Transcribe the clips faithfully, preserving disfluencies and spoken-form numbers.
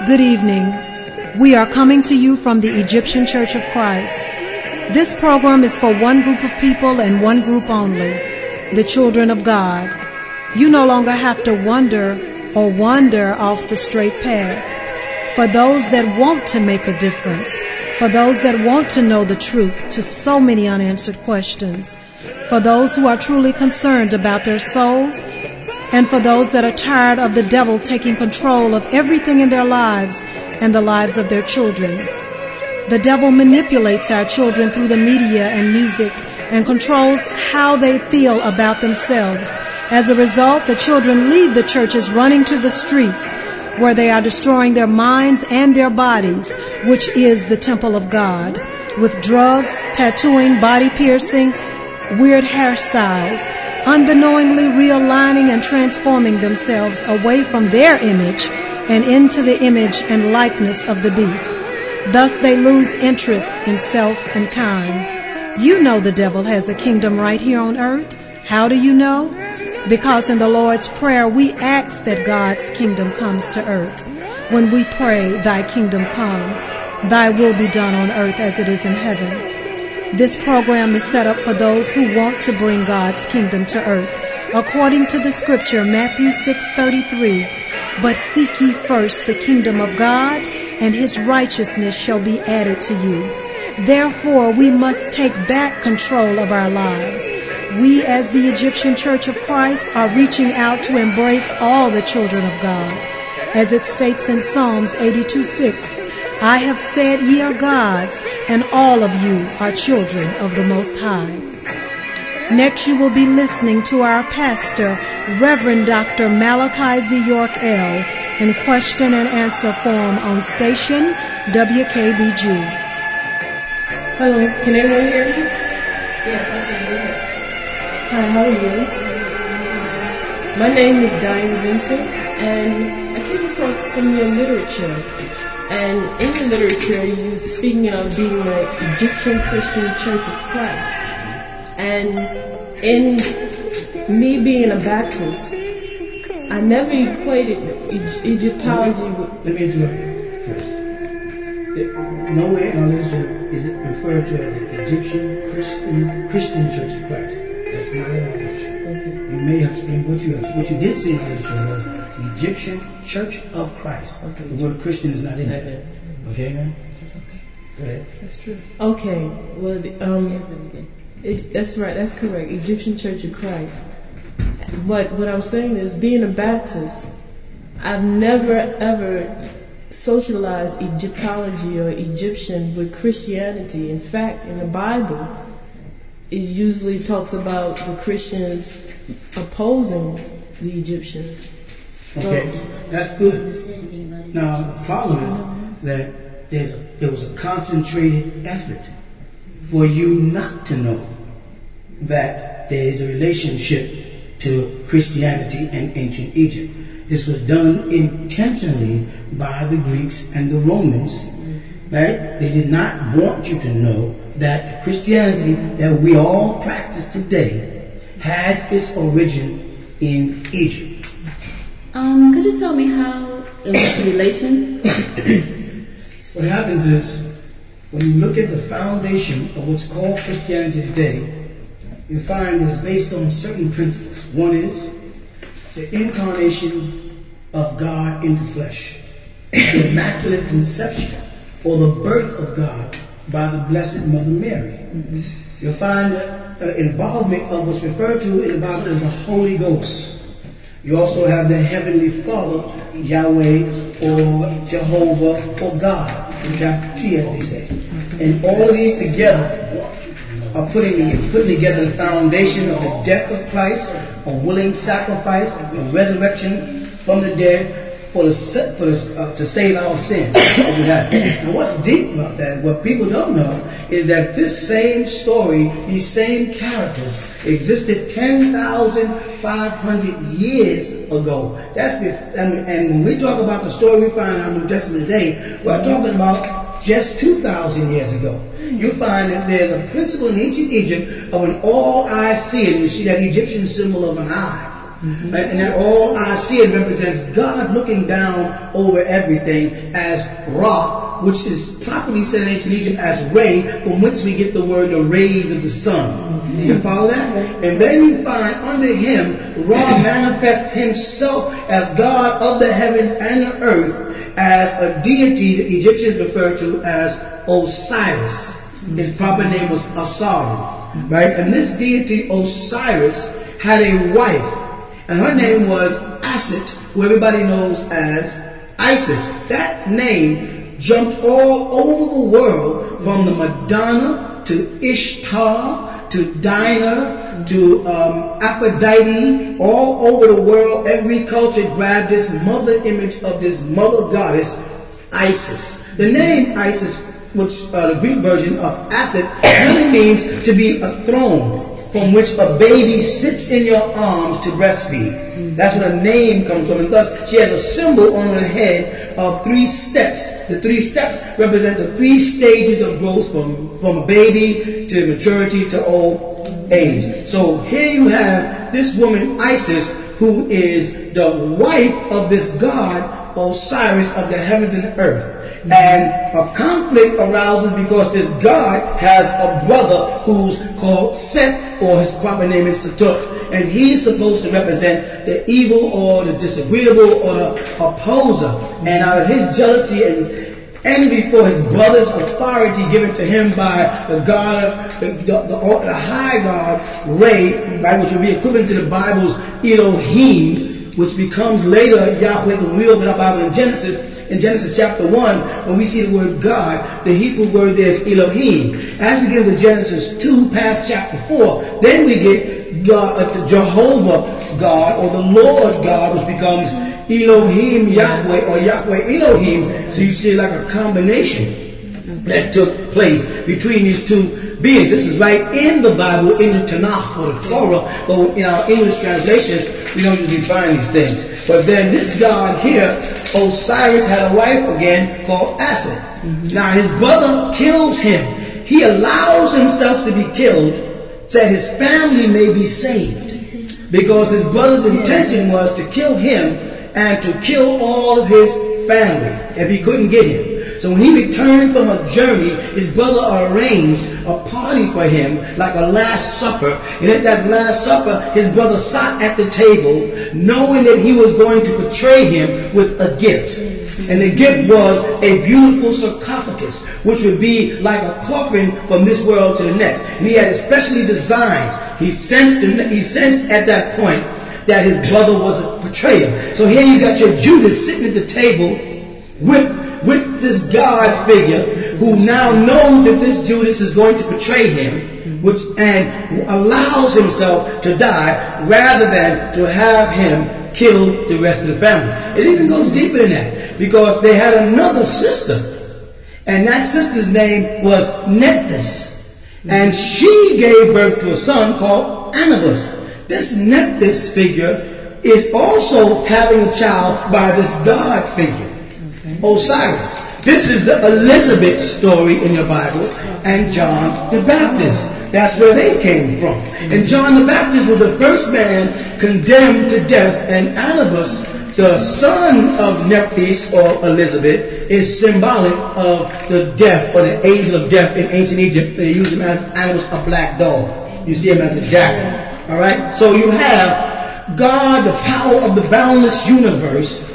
Good evening. We are coming to you from the Egyptian Church of Christ. This program is for one group of people and one group only, the children of God. You no longer have to wonder or wander off the straight path. For those that want to make a difference, for those that want to know the truth to so many unanswered questions, for those who are truly concerned about their souls, and for those that are tired of the devil taking control of everything in their lives and the lives of their children. The devil manipulates our children through the media and music and controls how they feel about themselves. As a result, the children leave the churches running to the streets where they are destroying their minds and their bodies, which is the temple of God, with drugs, tattooing, body piercing, weird hairstyles, unknowingly realigning and transforming themselves away from their image and into the image and likeness of the beast. Thus they lose interest in self and kind. You know the devil has a kingdom right here on earth. How do you know? Because in the Lord's Prayer we ask that God's kingdom comes to earth. When we pray, thy kingdom come, thy will be done on earth as it is in heaven. This program is set up for those who want to bring God's kingdom to earth. According to the scripture, Matthew six thirty-three, but seek ye first the kingdom of God, and his righteousness shall be added to you. Therefore, we must take back control of our lives. We, as the Egyptian Church of Christ, are reaching out to embrace all the children of God. As it states in Psalms eighty-two six, I have said ye are gods, and all of you are children of the Most High. Next, you will be listening to our pastor, Reverend Doctor Malachi Z. York L., in question and answer form on station W K B G. Hello, can anyone hear me? Yes, I can hear you. Hi, how are you? My name is Diane Vincent, and I came across some of your literature. And in the literature, you speaking of being an Egyptian Christian Church of Christ. And in me being a Baptist, I never equated Egyptology with... Let me interrupt you first. It, nowhere in our literature is it referred to as the Egyptian Christian Christian Church of Christ. That's not in our literature. Okay. You may have seen what you have, what you did see in our literature was the Egyptian Church of Christ. Okay. The word Christian is not in there. Okay, man? Go ahead. That's true. Okay. Well, the, um, it, that's right. That's correct. Egyptian Church of Christ. But what I'm saying is, being a Baptist, I've never ever socialized Egyptology or Egyptian with Christianity. In fact, in the Bible, it usually talks about the Christians opposing the Egyptians. So, okay, that's good. Now, the problem is that there's a, there was a concentrated effort for you not to know that there is a relationship to Christianity and ancient Egypt. This was done intentionally by the Greeks and the Romans. Right? They did not want you to know that the Christianity that we all practice today has its origin in Egypt. Um, could you tell me how it was the relation? What happens is, when you look at the foundation of what's called Christianity today, you find it's based on certain principles. One is the incarnation of God into flesh, the immaculate conception, or the birth of God by the Blessed Mother Mary. Mm-hmm. You'll find the uh, involvement of what's referred to in the Bible as the Holy Ghost. You also have the Heavenly Father, Yahweh, or Jehovah, or God, as they say. And all of these together are putting, putting together the foundation of the death of Christ, a willing sacrifice, a resurrection from the dead, for the, for the, uh, to save our sins. And what's deep about that, what people don't know, is that this same story, these same characters, existed ten thousand five hundred years ago. That's I mean, and when we talk about the story we find in our New Testament today, we're talking about just two thousand years ago. You find that there's a principle in ancient Egypt of when all eyes see it, you see that Egyptian symbol of an eye. Mm-hmm. And that all I see it represents God looking down over everything as Ra, which is properly said in ancient Egypt as ray, from which we get the word the rays of the sun. Mm-hmm. You follow that? And then you find under him, Ra manifests himself as God of the heavens and the earth as a deity the Egyptians refer to as Osiris. His proper name was Osiris, right? And this deity Osiris had a wife, and her name was Aset, who everybody knows as Isis. That name jumped all over the world, from the Madonna to Ishtar to Dinah to um, Aphrodite. All over the world, every culture grabbed this mother image of this mother goddess, Isis. The name Isis, which uh, the Greek version of Aset, really means to be a throne from which a baby sits in your arms to breastfeed. That's where the name comes from. And thus, she has a symbol on her head of three steps. The three steps represent the three stages of growth, from, from a baby to maturity to old age. So here you have this woman, Isis, who is the wife of this god, Osiris of the heavens and earth. And a conflict arises because this God has a brother who's called Seth, or his proper name is Setut, and he's supposed to represent the evil or the disagreeable or the opposer. And out of his jealousy and envy for his brother's authority given to him by the God of the, the, the, the high God, Re, right, which would be equivalent to the Bible's Elohim, which becomes later Yahweh, when we open our Bible in Genesis. In Genesis chapter one, when we see the word God, the Hebrew word there is Elohim. As we get into Genesis two, past chapter four, then we get God, uh, Jehovah God, or the Lord God, which becomes Elohim Yahweh, or Yahweh Elohim. So you see like a combination that took place between these two beings. This is right in the Bible, in the Tanakh or the Torah, but in our English translations, we don't usually find these things. But then this God here, Osiris, had a wife again called Aset. Mm-hmm. Now his brother kills him. He allows himself to be killed so that his family may be saved. Because his brother's intention was to kill him and to kill all of his family if he couldn't get him. So when he returned from a journey, his brother arranged a party for him, like a last supper. And at that last supper, his brother sat at the table, knowing that he was going to betray him with a gift. And the gift was a beautiful sarcophagus, which would be like a coffin from this world to the next. And he had it specially designed. He sensed, he sensed at that point that his brother was a betrayer. So here you got your Judas sitting at the table with with this God figure, who now knows that this Judas is going to betray him, which and allows himself to die rather than to have him kill the rest of the family. It even goes deeper than that, because they had another sister, and that sister's name was Nephthys, and she gave birth to a son called Anubis. This Nephthys figure is also having a child by this God figure, Osiris. This is the Elizabeth story in your Bible, and John the Baptist. That's where they came from. And John the Baptist was the first man condemned to death, and Anubis, the son of Nephthys or Elizabeth, is symbolic of the death, or the angel of death in ancient Egypt. They use him as Anubis, a black dog. You see him as a jackal. Alright? So you have God, the power of the boundless universe,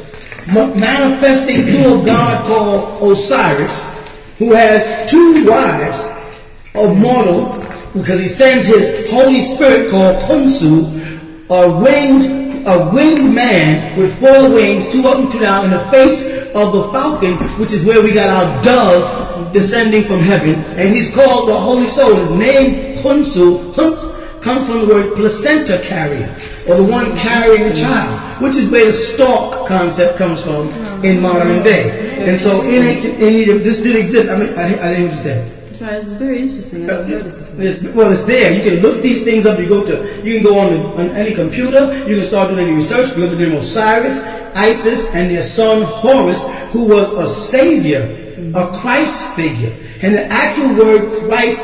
manifesting through a God called Osiris, who has two wives of mortal, because he sends his Holy Spirit called Khonsu, a winged, a winged man with four wings, two up and two down, in the face of the falcon, which is where we got our dove descending from heaven, and he's called the Holy Soul. His name, Khonsu, Khons, comes from the word placenta carrier, or the one carrying the child, which is where the stalk concept comes from in modern day. And so in, in Egypt, this did exist. I mean, I, I didn't know what you said. Sorry, it's very interesting. I've never heard this before. It's, well, it's there. You can look these things up. You go to, you can go on, on any computer. You can start doing any research. You look at the name Osiris, Isis, and their son Horus, who was a savior, a Christ figure. And the actual word Christ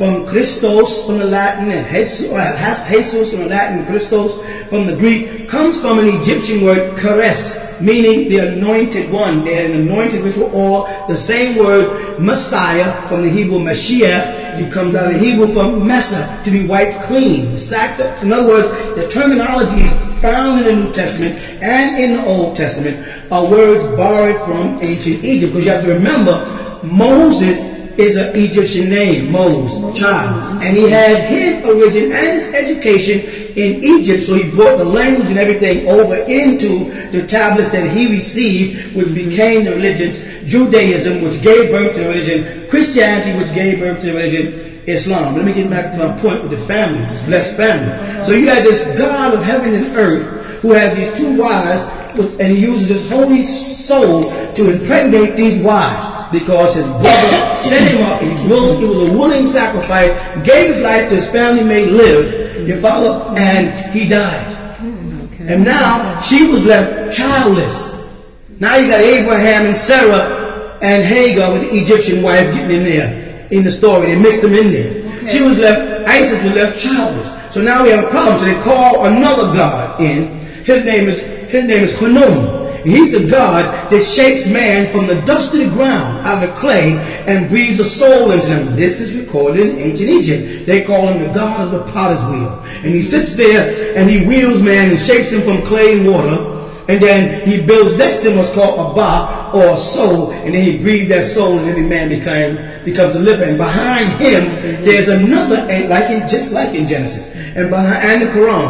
from Christos from the Latin, and Jesus, Jesus from the Latin, Christos from the Greek, comes from an Egyptian word, charis, meaning the anointed one. They had an anointed ritual, or the same word, Messiah, from the Hebrew Mashiach. It comes out of Hebrew from Mesa, to be wiped clean. In other words, the terminologies found in the New Testament and in the Old Testament are words borrowed from ancient Egypt. Because you have to remember, Moses is an Egyptian name, Moses, child. And he had his origin and his education in Egypt, so he brought the language and everything over into the tablets that he received, which became the religions, Judaism, which gave birth to the religion, Christianity, which gave birth to the religion, Islam. Let me get back to my point with the family, this blessed family. So you had this God of heaven and earth who has these two wives, and he uses his holy soul to impregnate these wives. Because his brother set him up, he was, he was a willing sacrifice, gave his life to his family may live, you follow, and he died. And now she was left childless. Now you got Abraham and Sarah and Hagar with the Egyptian wife getting in there in the story. They mixed them in there. She was left, Isis was left childless. So now we have a problem. So they call another god in. His name is his name is Khnum. He's the God that shapes man from the dust of the ground out of the clay and breathes a soul into them. This is recorded in ancient Egypt. They call him the God of the potter's wheel. And he sits there and he wheels man and shapes him from clay and water. And then he builds next to him what's called a ba, or a soul. And then he breathes that soul and every man became, becomes a living. And behind him there's another, like in, just like in Genesis and, behind, and the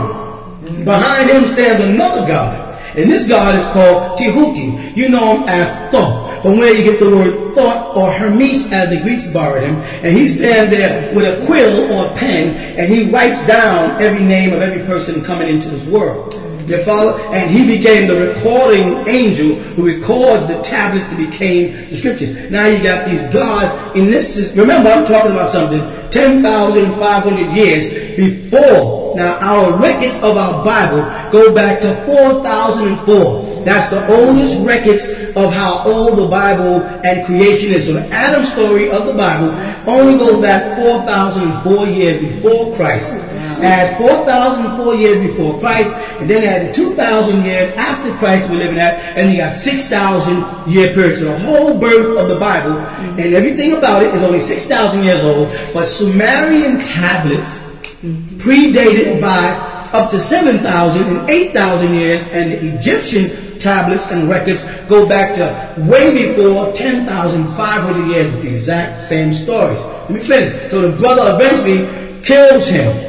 Quran. Behind him stands another God. And this God is called Tehuti. You know him as Thoth, from where you get the word thought, or Hermes as the Greeks borrowed him. And he stands there with a quill or a pen, and he writes down every name of every person coming into this world. You follow? And he became the recording angel who records the tablets that became the scriptures. Now you got these gods in this. Remember, I'm talking about something ten thousand five hundred years before. Now our records of our Bible go back to four thousand four. That's the oldest records of how old the Bible and creation is. So the Adam story of the Bible only goes back four thousand four years before Christ. Add four thousand four years before Christ, and then add two thousand years after Christ we're living at, and you got six thousand year period. So the whole birth of the Bible and everything about it is only six thousand years old, but Sumerian tablets predated by up to seven thousand and eight thousand years, and the Egyptian tablets and records go back to way before ten thousand five hundred years with the exact same stories. Let me finish. So the brother eventually kills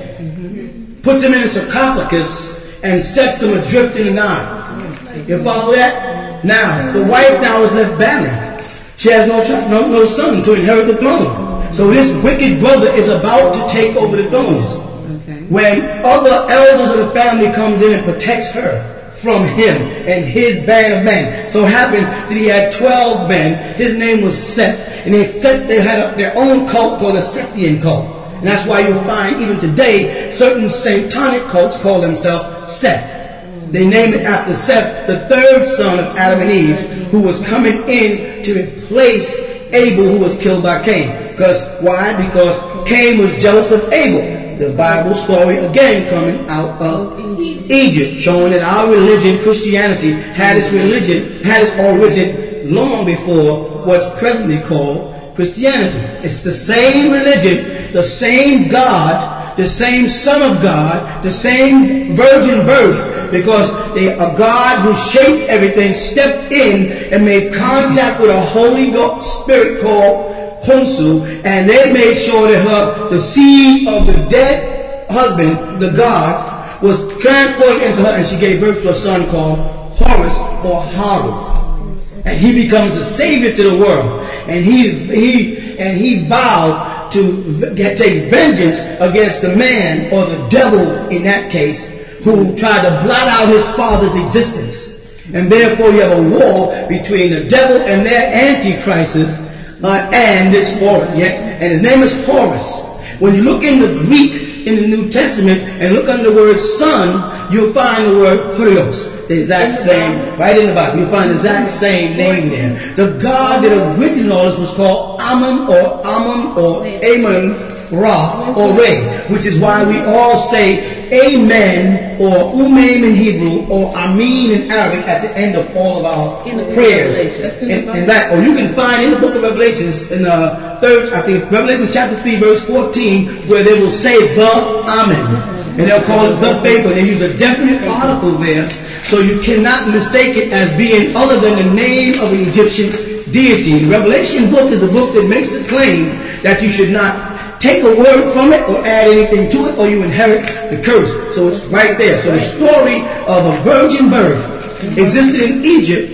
him, puts him in a sarcophagus, and sets him adrift in the Nile. You follow that? Now, the wife now is left barren. She has no, no, no son to inherit the throne. So this wicked brother is about to take over the throne. When other elders of the family comes in and protects her from him and his band of men. So happened that he had twelve men. His name was Seth. And they, Seth, they had a, their own cult called the Sethian cult. And that's why you'll find even today certain satanic cults call themselves Seth. They name it after Seth, the third son of Adam and Eve, who was coming in to replace Abel, who was killed by Cain. Because why? Because Cain was jealous of Abel. The Bible story again coming out of Egypt, showing that our religion, Christianity, had its religion, had its origin long before what's presently called Christianity. It's the same religion, the same God, the same Son of God, the same virgin birth, because they, a God who shaped everything stepped in and made contact with a Holy Spirit called Honsu, and they made sure that her, the seed of the dead husband, the God, was transported into her, and she gave birth to a son called Horus or Haru. And he becomes the savior to the world. And he he and he vowed to get, take vengeance against the man, or the devil in that case, who tried to blot out his father's existence. And therefore you have a war between the devil and their antichrists, Uh, and this Horus, yes, and his name is Horus. When you look in the Greek in the New Testament and look under the word son, you'll find the word Hurios, the exact same, right in the Bible. You'll find the exact same name there. The God that originated all this was called Ammon or Ammon or Ammon Ra, or Re, which is why we all say Amen or Umaim in Hebrew or Amin in Arabic at the end of all of our prayers. And, and that, or you can find in the book of Revelations, in the third, I think, Revelation chapter three, verse fourteen, where they will say the Amen. And they'll call it the faithful. They use a definite article there, so you cannot mistake it as being other than the name of an Egyptian deity. The Revelation book is the book that makes the claim that you should not take a word from it or add anything to it, or you inherit the curse. So it's right there. So the story of a virgin birth existed in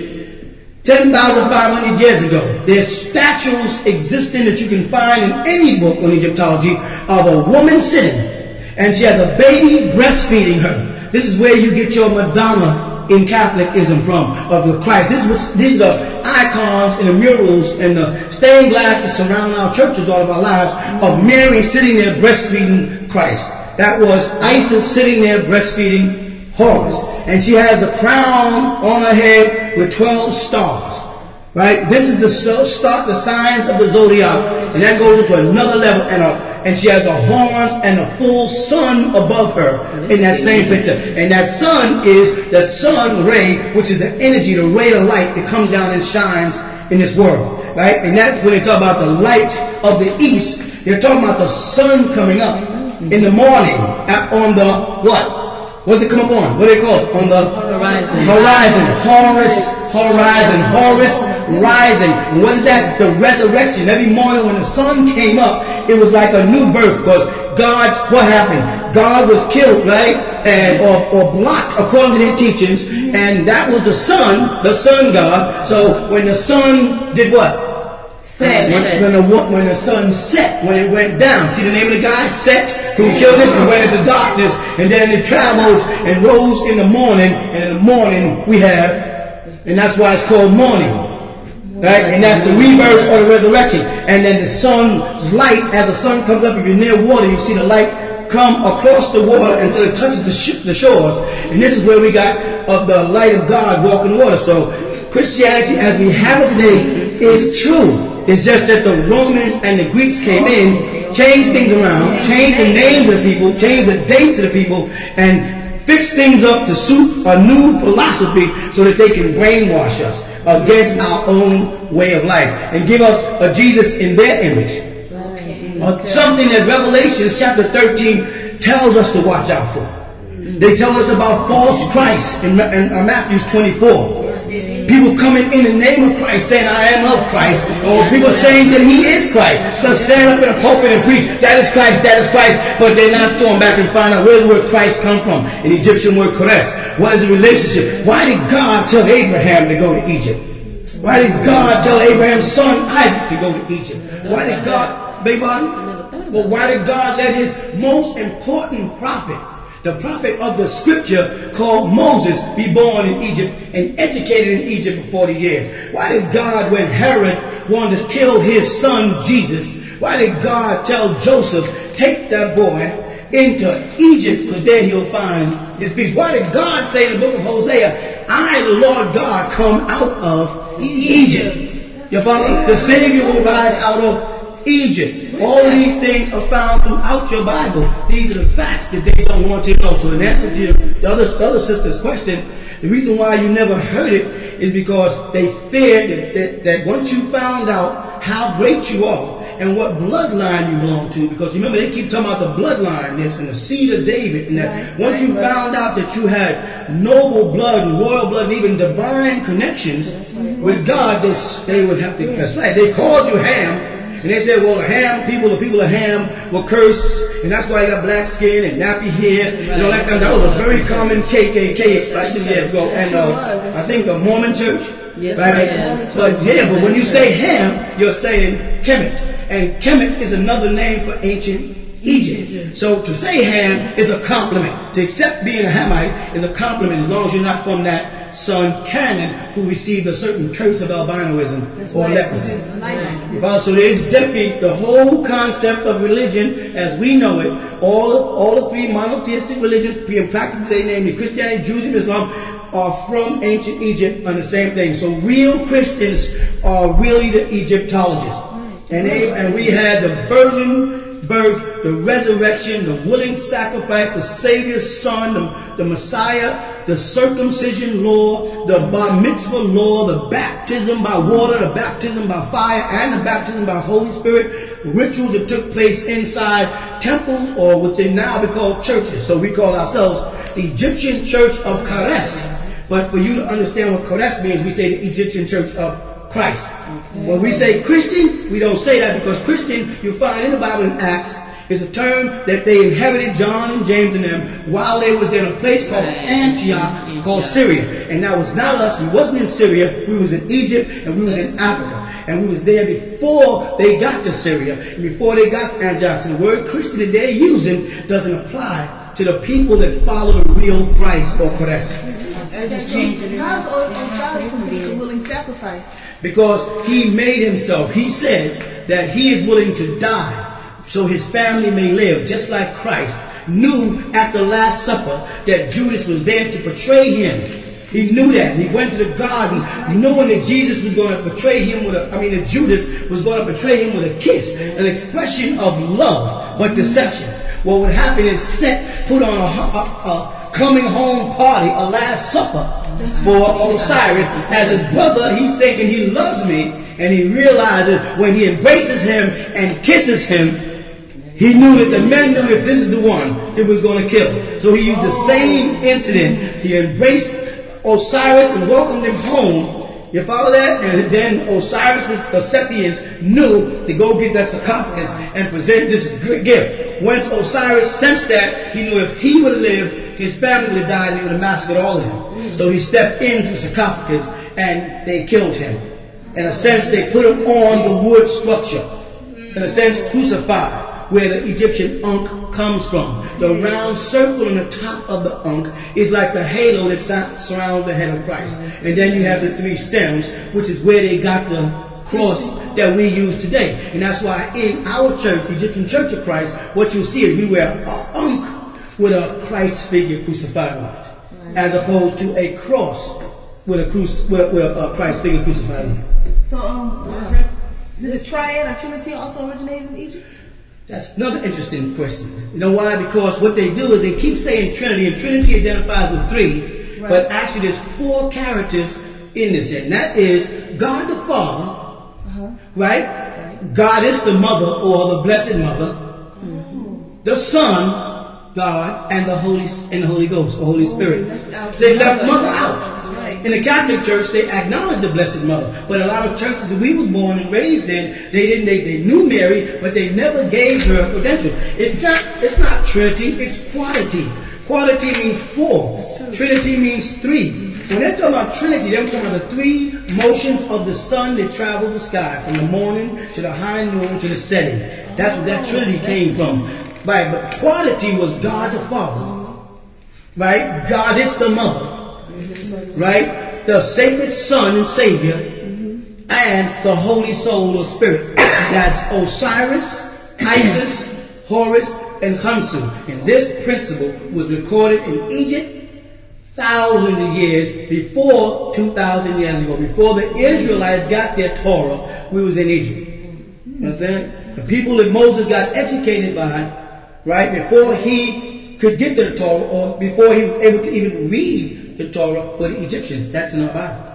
Egypt ten thousand five hundred years ago. There's statues existing that you can find in any book on Egyptology of a woman sitting, and she has a baby breastfeeding her. This is where you get your Madonna in Catholicism from, of the Christ. This was, these are the icons and the murals and the stained glass that surround our churches all of our lives of Mary sitting there breastfeeding Christ. That was Isis sitting there breastfeeding Horus. And she has a crown on her head with twelve stars. Right? This is the start, the signs of the zodiac. And that goes into another level. And, a, and she has the horns and a full sun above her in that same picture. And that sun is the sun ray, which is the energy, the ray of light that comes down and shines in this world. Right? And that's when they talk about the light of the east. They're talking about the sun coming up in the morning at, on the what? What's it come up on? What do they call it? On the horizon. Horizon. Horus. Horizon. Horus rising. And what is that? The resurrection. Every morning when the sun came up, it was like a new birth, because God's, what happened? God was killed, right? And, or, or blocked according to their teachings. And that was the sun, the sun God. So when the sun did what? Set. When, when, the, when the sun set, when it went down. See the name of the guy? Set. Who killed it and went into darkness. And then it traveled and rose in the morning. And in the morning we have, and that's why it's called morning. Right? And that's the rebirth or the resurrection. And then the sun's light, as the sun comes up, if you're near water, you see the light come across the water until it touches the, sh- the shores. And this is where we got of the light of God walking water. So Christianity as we have it today is true. It's just that the Romans and the Greeks came in, changed things around, changed the names of the people, changed the dates of the people, and fixed things up to suit a new philosophy so that they can brainwash us against our own way of life and give us a Jesus in their image. Or something that Revelation chapter thirteen tells us to watch out for. They tell us about false Christ in, in uh, Matthew twenty-four. People coming in the name of Christ saying, I am of Christ. Or people saying that he is Christ. So stand up in a pulpit and preach, that is Christ, that is Christ. But they're not going back and find out where the word Christ come from. In Egyptian word Kores. What is the relationship? Why did God tell Abraham to go to Egypt? Why did God tell Abraham's son Isaac to go to Egypt? Why did God, baby, well, why did God let his most important prophet, the prophet of the scripture called Moses, be born in Egypt and educated in Egypt for forty years? Why did God, when Herod wanted to kill his son Jesus, why did God tell Joseph, take that boy into Egypt because there he'll find his peace? Why did God say in the book of Hosea, I, the Lord God, come out of Egypt? You follow? The Savior will rise out of Egypt. All of these things are found throughout your Bible. These are the facts that they don't want to know. So in answer to the other, the other sister's question, the reason why you never heard it is because they feared that, that, that once you found out how great you are and what bloodline you belong to, because remember they keep talking about the bloodline, this and the seed of David, and that once you found out that you had noble blood and royal blood and even divine connections with God, they, they would have to, that's right, they called you Ham. And they said, well, the Ham people, the people of Ham were cursed, and that's why they got black skin and nappy hair, and all that kind of, that was a very common K K K expression years ago, and uh, I think the Mormon church, right? But yeah, but when you say Ham, you're saying Kemet, and Kemet is another name for ancient Egypt. So to say Ham is a compliment. To accept being a Hamite is a compliment as long as you're not from that son Canaan who received a certain curse of albinoism or leprosy. So there's definitely the whole concept of religion as we know it. All of all the three monotheistic religions being practiced today, namely Christianity, Judaism, Islam, are from ancient Egypt on the same thing. So real Christians are really the Egyptologists. And they, and we had the virgin birth, the resurrection, the willing sacrifice, the Savior's Son, the, the Messiah, the circumcision law, the bar mitzvah law, the baptism by water, the baptism by fire, and the baptism by Holy Spirit, rituals that took place inside temples, or what they now be called churches. So we call ourselves the Egyptian Church of Kores. But for you to understand what Kores means, we say the Egyptian Church of Christ. Okay. When we say Christian, we don't say that because Christian, you find in the Bible in Acts, is a term that they inherited, John and James and them, while they was in a place called Antioch, called Syria. And that was not us. We wasn't in Syria. We was in Egypt and we was in Africa. And we was there before they got to Syria and before they got to Antioch. So the word Christian that they're using doesn't apply to the people that follow the real Christ or Kores. How's Osiris considered a willing sacrifice? Because he made himself. He said that he is willing to die so his family may live, just like Christ knew at the Last Supper that Judas was there to betray him. He knew that. He went to the garden knowing that Jesus was going to betray him with a, I mean that Judas was going to betray him with a kiss, an expression of love, but deception. What would happen is set, put on a, a, a coming home party, a Last Supper for Osiris. As his brother, he's thinking he loves me, and he realizes when he embraces him and kisses him, he knew that the men knew that this is the one that was going to kill him. So he used the same incident. He embraced Osiris and welcomed him home. You follow that? And then Osiris's the Sethians knew to go get that sarcophagus and present this good gift. Once Osiris sensed that, he knew if he would have lived, his family would have died and he would have massacred all of them. So he stepped into the sarcophagus and they killed him. In a sense, they put him on the wood structure. In a sense, crucified, where the Egyptian Ankh comes from. The round circle on the top of the Ankh is like the halo that surrounds the head of Christ. And then you have the three stems, which is where they got the cross that we use today. And that's why in our church, the Egyptian Church of Christ, what you'll see is we wear an Ankh with a Christ figure crucified on it, as opposed to a cross with a, cruci- with a, with a Christ figure crucified on it. So, um, did the triad or Trinity also originate in Egypt? That's another interesting question. You know why? Because what they do is they keep saying Trinity, and Trinity identifies with three, right. But actually there's four characters in this, and that is God the Father, uh-huh. right? right? God is the Mother or the Blessed Mother, mm-hmm. the Son, God, and the Holy and the Holy Ghost or Holy Spirit. Oh, they left Mother out. Right. In the Catholic Church, they acknowledge the Blessed Mother, but a lot of churches that we was born and raised in, they didn't. They, they knew Mary, but they never gave her a credential. It's not. It's not Trinity. It's quality. Quality means four. Trinity means three. When they're talking about Trinity, they're talking about the three motions of the sun that travel the sky, from the morning to the high noon to the setting. That's where that Trinity came from. Right, but quality was God the Father, right? God is the Mother, right? The sacred Son and Savior, and the Holy Soul or Spirit. That's Osiris, Isis, Horus, and Khonsu. And this principle was recorded in Egypt thousands of years before two thousand years ago. Before the Israelites got their Torah, we was in Egypt. You understand? The people that Moses got educated by, right, before he could get to the Torah, or before he was able to even read the Torah, were the Egyptians. That's in our Bible.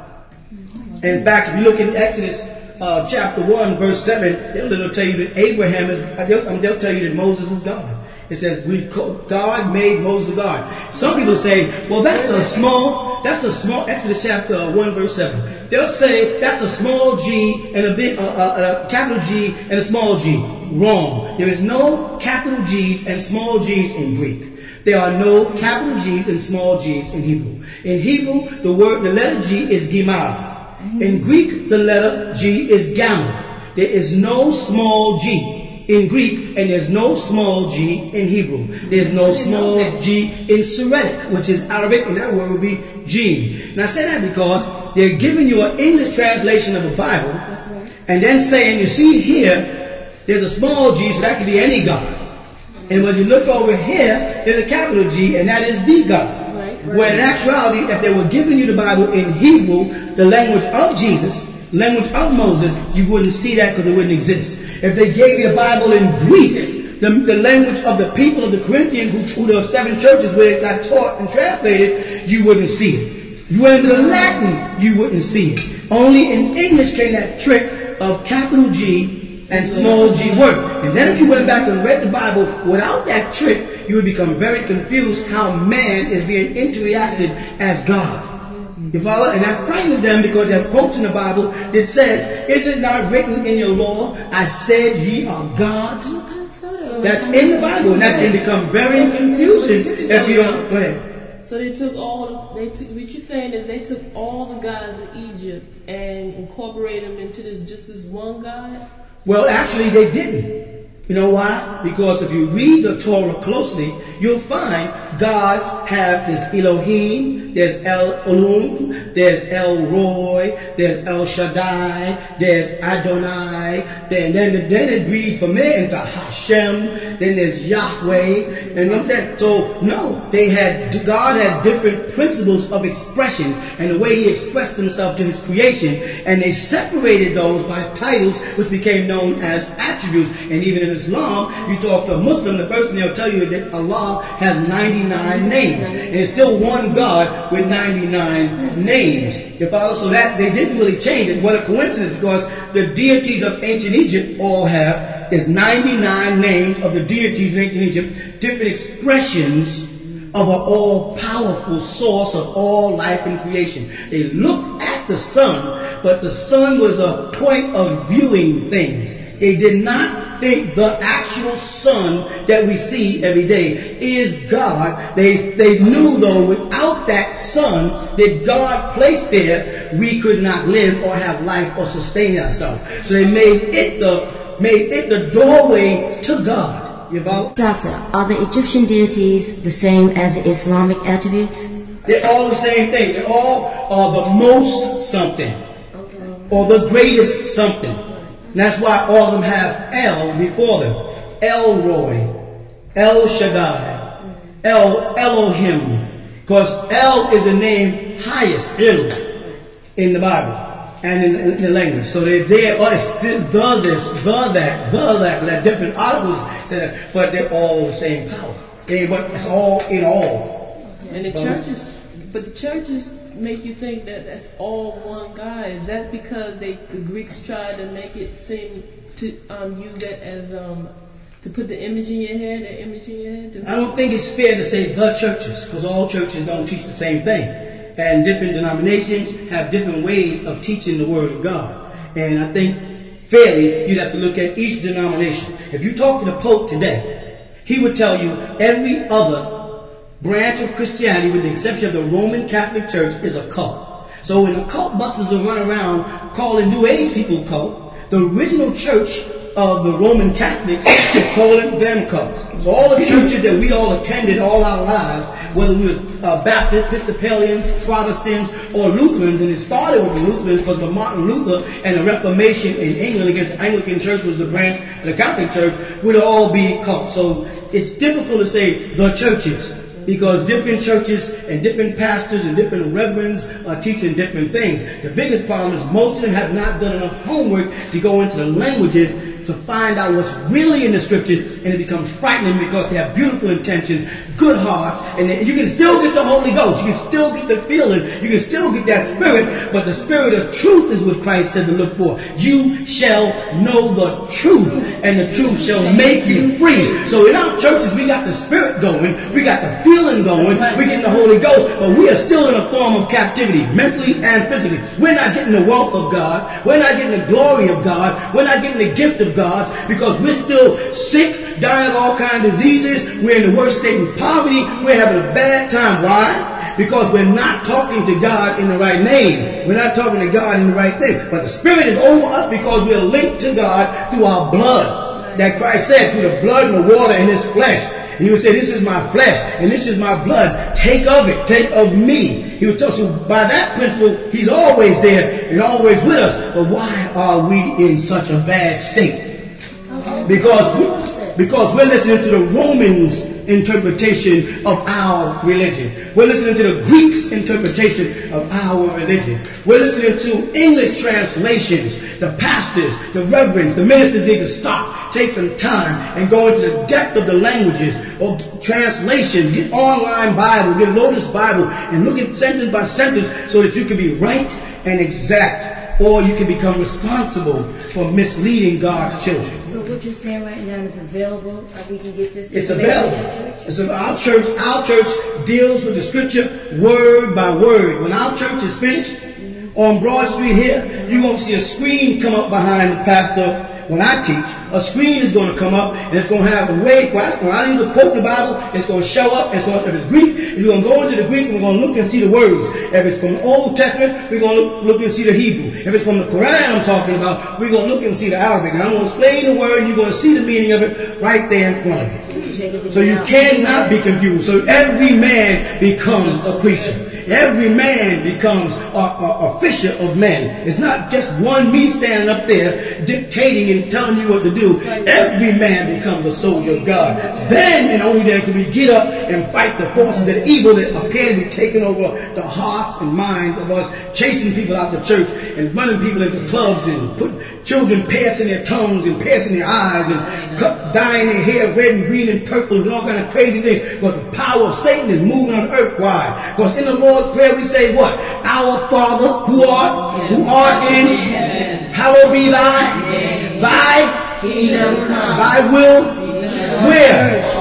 In fact, if you look in Exodus uh, chapter one, verse seven, they'll, they'll tell you that Abraham is, they'll, they'll tell you that Moses is God. It says, we God made Moses God. Some people say, well, that's a small, that's a small, Exodus chapter one, verse seven. They'll say, that's a small g and a big, uh, uh, a capital G and a small g. Wrong. There is no capital G's and small g's in Greek. There are no capital G's and small g's in Hebrew. In Hebrew, the word, the letter G is Gimal. In Greek, the letter G is Gamma. There is no small g in Greek, and there's no small g in Hebrew. There's no small g in Syriac, which is Arabic, and that word would be gene. And I say that because they're giving you an English translation of the Bible, and then saying, you see here, there's a small g, so that could be any God. And when you look over here, there's a capital G, and that is the God. Right, right. Where in actuality, if they were giving you the Bible in Hebrew, the language of Jesus, language of Moses, you wouldn't see that because it wouldn't exist. If they gave you the Bible in Greek, the, the language of the people of the Corinthians, who, who the seven churches where it got taught and translated, you wouldn't see it. You went into the Latin, you wouldn't see it. Only in English came that trick of capital G and small g work. And then if you went back and read the Bible without that trick, you would become very confused how man is being interacted as God. You follow? And that frightens them because there are quotes in the Bible that says, is it not written in your law, I said ye are gods? That's in the Bible, and that can become very confusing if you don't. Go ahead. So they took all, they took, what you're saying is they took all the gods in Egypt and incorporated them into this, just this one God? Well, actually they didn't. You know why? Because if you read the Torah closely, you'll find gods have this Elohim, there's El Olam, there's El Roy, there's El Shaddai, there's Adonai, then, then, then it breathes from there into Hashem, then there's Yahweh, and you know what I'm saying? So, no, they had, God had different principles of expression and the way He expressed Himself to His creation, and they separated those by titles which became known as attributes. And even in Islam, you talk to a Muslim, the first thing they'll tell you is that Allah has ninety-nine names. And it's still one God with ninety-nine names. You follow? So that they didn't really change it. What a coincidence, because the deities of ancient Egypt all have is ninety-nine names of the deities in ancient Egypt, different expressions of an all-powerful source of all life and creation. They looked at the sun, but the sun was a point of viewing things. They did not think the actual sun that we see every day is God. They, they knew, though, without that sun that God placed there, we could not live or have life or sustain ourselves. So they made it the, made it the doorway to God. You follow? Doctor, are the Egyptian deities the same as the Islamic attributes? They're all the same thing. They all are the most something. Okay. Or the greatest something. And that's why all of them have El before them. El Roy, El Shaddai, El Elohim. Because El is the name highest, El, in the Bible and in, in the language. So they're there, oh, it's this, the this, the that, the that, but there different articles, but they're all the same power. They, but it's all in all. And the churches, but the churches make you think that that's all one God. Is that because they the Greeks tried to make it seem to um, use that as um, to put the image in your head, that image in your head? To I don't think it's fair to say the churches, because all churches don't teach the same thing, and different denominations have different ways of teaching the Word of God. And I think fairly you'd have to look at each denomination. If you talk to the Pope today, he would tell you every other branch of Christianity, with the exception of the Roman Catholic Church, is a cult. So when the cult busters will run around calling New Age people cult, the original church of the Roman Catholics is calling them cults. So all the churches that we all attended all our lives, whether we were uh, Baptists, Episcopalians, Protestants, or Lutherans, and it started with the Lutherans because of Martin Luther and the Reformation in England against the Anglican Church, was the branch of the Catholic Church, would all be cults. So it's difficult to say the churches, because different churches and different pastors and different reverends are teaching different things. The biggest problem is most of them have not done enough homework to go into the languages to find out what's really in the scriptures, and it becomes frightening because they have beautiful intentions, good hearts, and you can still get the Holy Ghost, you can still get the feeling, you can still get that spirit, but the spirit of truth is what Christ said to look for. You shall know the truth, and the truth shall make you free. So in our churches, we got the spirit going, we got the feeling going, we get the Holy Ghost, but we are still in a form of captivity, mentally and physically. We're not getting the wealth of God, we're not getting the glory of God, we're not getting the gift of God, because we're still sick, dying of all kinds of diseases, we're in the worst state of poverty, we're having a bad time. Why? Because we're not talking to God in the right name. We're not talking to God in the right thing. But the Spirit is over us because we're linked to God through our blood. That Christ said, through the blood and the water and His flesh. And He would say, this is my flesh and this is my blood. Take of it. Take of me. He would tell us, so by that principle, He's always there and always with us. But why are we in such a bad state? Because we, because we're listening to the Romans interpretation of our religion. We're listening to the Greeks' interpretation of our religion. We're listening to English translations. The pastors, the reverends, the ministers need to stop, take some time, and go into the depth of the languages or translations. Get online Bible, get Lotus Bible, and look at sentence by sentence so that you can be right and exact, or you can become responsible for misleading God's children. So what you're saying right now is available? Uh, we can get this. It's available. It's a, our church. Our church deals with the scripture word by word. When our church is finished mm-hmm. on Broad Street here, you're going to see a screen come up behind the pastor. When I teach, a screen is going to come up and it's going to have a way. When I use a quote in the Bible, it's going to show up. It's going to, if it's Greek, you're going to go into the Greek and we're going to look and see the words. If it's from the Old Testament, we're going to look, look and see the Hebrew. If it's from the Quran I'm talking about, we're going to look and see the Arabic. And I'm going to explain the word and you're going to see the meaning of it right there in front of you. So you cannot be confused. So every man becomes a preacher. Every man becomes a, a, a fisher of men. It's not just one me standing up there dictating and telling you what to do. Every man becomes a soldier of God. Then and only then can we get up and fight the forces of evil that appear to be taking over the hearts and minds of us, chasing people out the church and running people into clubs and put children piercing their tongues and piercing their eyes and cut, dyeing their hair red and green and purple and all kind of crazy things. Because the power of Satan is moving on earth. Why? Because in the Lord's Prayer we say what? Our Father who art, who art in, hallowed be thy, thy kingdom come, thy will, where?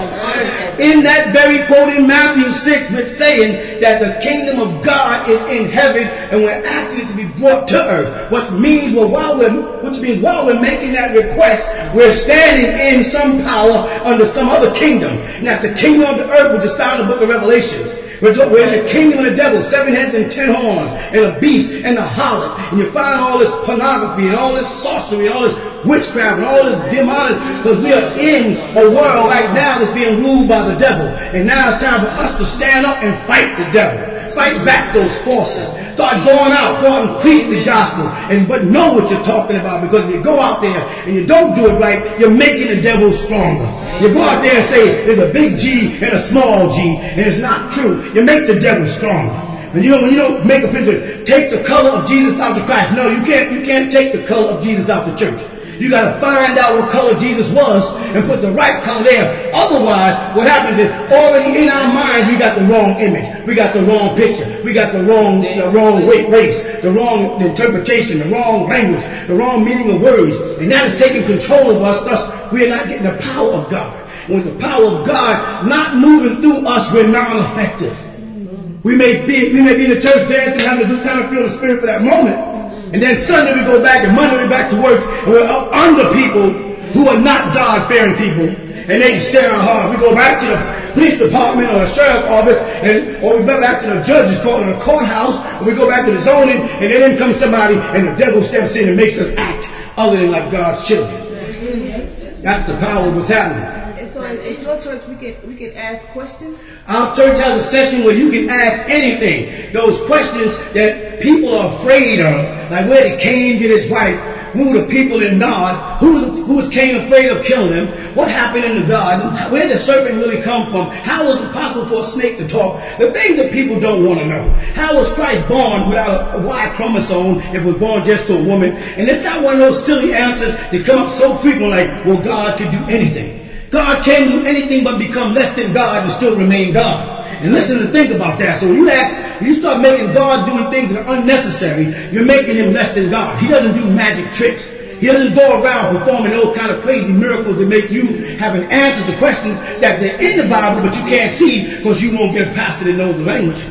In that very quote in Matthew six, which saying that the kingdom of God is in heaven and we're asking it to be brought to earth. Which means, well, while we're, which means while we're making that request, we're standing in some power under some other kingdom. And that's the kingdom of the earth, which is found in the book of Revelations. We're in the kingdom of the devil, seven heads and ten horns, and a beast and a harlot. And you find all this pornography and all this sorcery and all this witchcraft and all this demonic, because we are in a world right now that's being ruled by the devil. And now it's time for us to stand up and fight the devil. Fight back those forces. Start going out, go out and preach the gospel, and but know what you're talking about, because if you go out there and you don't do it right, you're making the devil stronger. You go out there and say there's a big G and a small G, and it's not true. You make the devil stronger. When you don't, when you don't make a picture, take the color of Jesus out of Christ. No, you can't. You can't take the color of Jesus out the church. You got to find out what color Jesus was and put the right color there. Otherwise, what happens is already in our minds we got the wrong image, we got the wrong picture, we got the wrong, the wrong race, the wrong interpretation, the wrong language, the wrong meaning of words, and that is taking control of us. Thus, we are not getting the power of God. When the power of God not moving through us, we're non-effective. We may be, we may be in the church dancing, having a good time, feeling the Spirit for that moment. And then Sunday we go back and Monday we're back to work and we're up under people who are not God-fearing people. And they staring hard. We go back to the police department or the sheriff's office, and or we go back to the judge's court or the courthouse, or we go back to the zoning, and then comes somebody and the devil steps in and makes us act other than like God's children. That's the power of what's happening. So at your church we can we can ask questions? Our church has a session where you can ask anything. Those questions that people are afraid of, like where did Cain get his wife? Who were the people in Nod? Who was, who was Cain afraid of killing him? What happened in the garden? Where did the serpent really come from? How was it possible for a snake to talk? The things that people don't want to know. How was Christ born without a Y chromosome if it was born just to a woman? And it's not one of those silly answers that come up so frequent like, well, God could do anything. God can't do anything but become less than God and still remain God. And listen and think about that. So when you ask, when you start making God doing things that are unnecessary, you're making him less than God. He doesn't do magic tricks. He doesn't go around performing those kind of crazy miracles that make you have an answer to questions that they're in the Bible but you can't see because you won't get a pastor that knows the language.